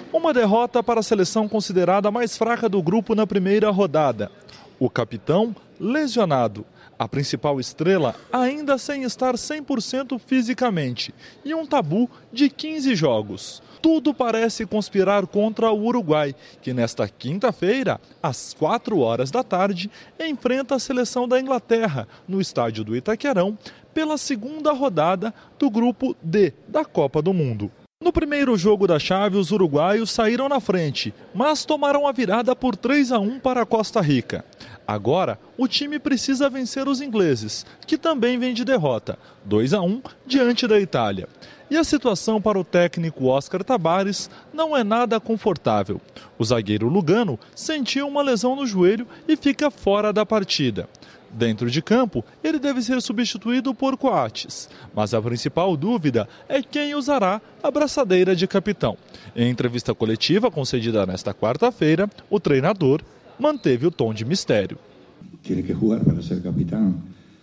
Uma derrota para a seleção considerada a mais fraca do grupo na primeira rodada. O capitão lesionado. A principal estrela ainda sem estar 100% fisicamente. E um tabu de 15 jogos. Tudo parece conspirar contra o Uruguai, que nesta quinta-feira, às 4 da tarde, enfrenta a seleção da Inglaterra, no estádio do Itaquerão, pela segunda rodada do grupo D da Copa do Mundo. No primeiro jogo da chave, os uruguaios saíram na frente, mas tomaram a virada por 3-1 para a Costa Rica. Agora, o time precisa vencer os ingleses, que também vêm de derrota, 2-1 diante da Itália. E a situação para o técnico Oscar Tabares não é nada confortável. O zagueiro Lugano sentiu uma lesão no joelho e fica fora da partida. Dentro de campo, ele deve ser substituído por Coates, mas a principal dúvida é quem usará a braçadeira de capitão. Em entrevista coletiva concedida nesta quarta-feira, o treinador manteve o tom de mistério. Tem que jogar para ser capitão.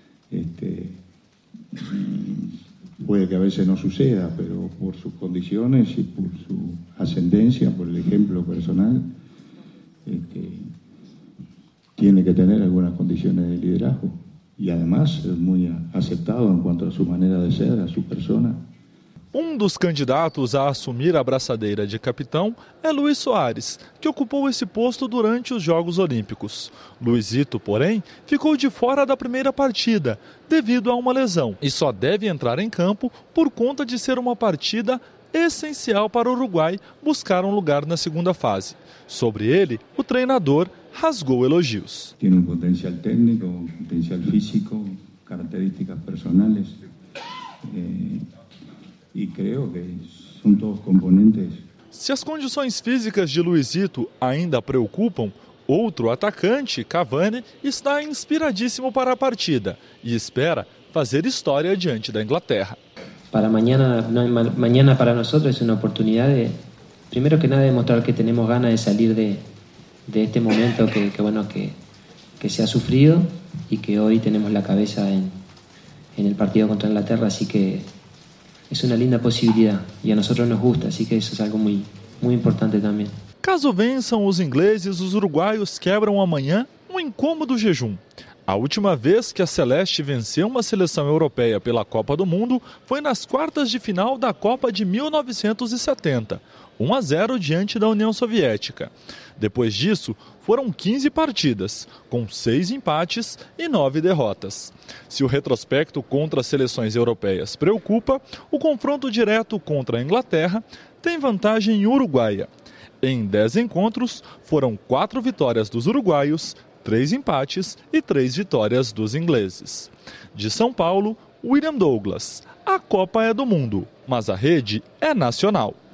Puede que a veces no suceda, pero por sus condiciones y por su ascendencia, por el ejemplo personal, tiene que tener algunas condiciones de liderazgo y además es muy aceptado en cuanto a su manera de ser, a su persona. Um dos candidatos a assumir a braçadeira de capitão é Luis Soares, que ocupou esse posto durante os Jogos Olímpicos. Luizito, porém, ficou de fora da primeira partida, devido a uma lesão, e só deve entrar em campo por conta de ser uma partida essencial para o Uruguai buscar um lugar na segunda fase. Sobre ele, o treinador rasgou elogios. Tem um potencial técnico, um potencial físico, características personales. E creio que são todos componentes. Se as condições físicas de Luizito ainda preocupam, outro atacante, Cavani, está inspiradíssimo para a partida e espera fazer história diante da Inglaterra. Para mañana para nosotros es una oportunidad de, primero que nada, demostrar que tenemos ganas de salir de este momento que se ha sufrido y que hoy tenemos la cabeza en el partido contra Inglaterra, así que es una linda posibilidad y a nosotros nos gusta, así que eso es algo muy importante también. Caso vençam os ingleses, os uruguaios quebram amanhã um incômodo jejum. A última vez que a Celeste venceu uma seleção europeia pela Copa do Mundo foi nas quartas de final da Copa de 1970, 1-0 diante da União Soviética. Depois disso, foram 15 partidas, com 6 empates e 9 derrotas. Se o retrospecto contra as seleções europeias preocupa, o confronto direto contra a Inglaterra tem vantagem uruguaia. Em 10 encontros, foram 4 vitórias dos uruguaios, 3 empates e 3 vitórias dos ingleses. De São Paulo, William Douglas. A Copa é do mundo, mas a rede é nacional.